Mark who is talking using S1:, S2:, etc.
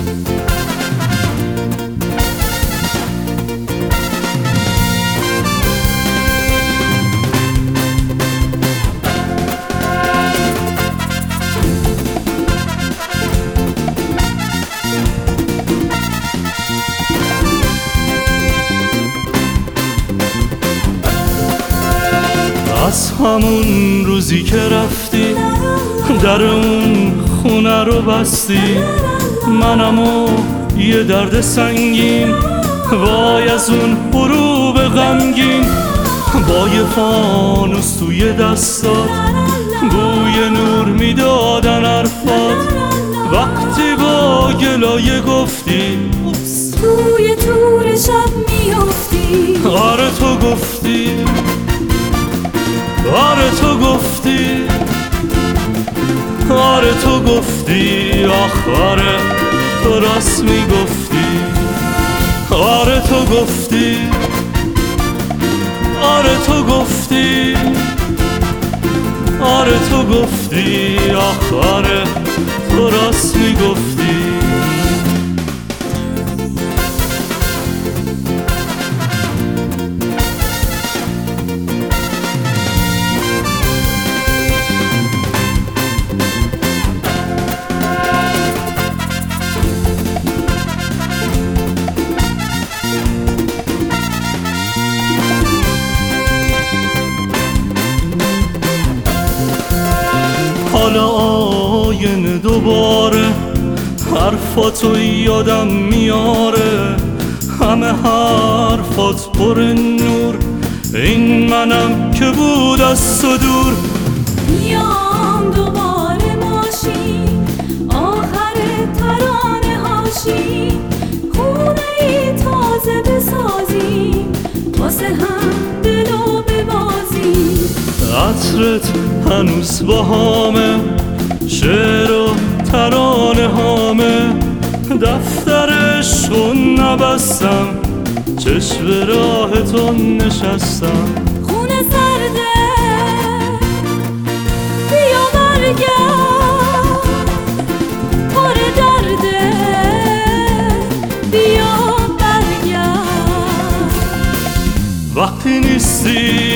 S1: از همون روزی که رفتی در اون خونه رو بستی، منمو یه درد سنگین وای از اون غروب غمگین، با یه فانوس توی دستات بوی نور میدادن حرفات، وقتی با گلایه گفتی
S2: توی تور شب میافتی.
S1: آره تو گفتی، آره تو گفتی، آره تو گفتی، آخره تو راست میگفتی. آره تو گفتی، آره تو گفتی، آره تو گفتی، آخره تو راست میگفتی. حالا آینه دوباره حرفاتو یادم میاره، همه حرفات پر نور، این منم که بود از تو دور.
S2: میام دوباره ماشین آخر ترانه هاشی، خونه ای تازه بسازیم واسه هم دلو ببازیم.
S1: عطرت هنوز با هامه، شعر و ترانه هامه، دفترشو نبستم چشم راهتون نشستم.
S2: خونه سرده بیا برگرد، پر درده بیا برگرد.
S1: وقتی نیستی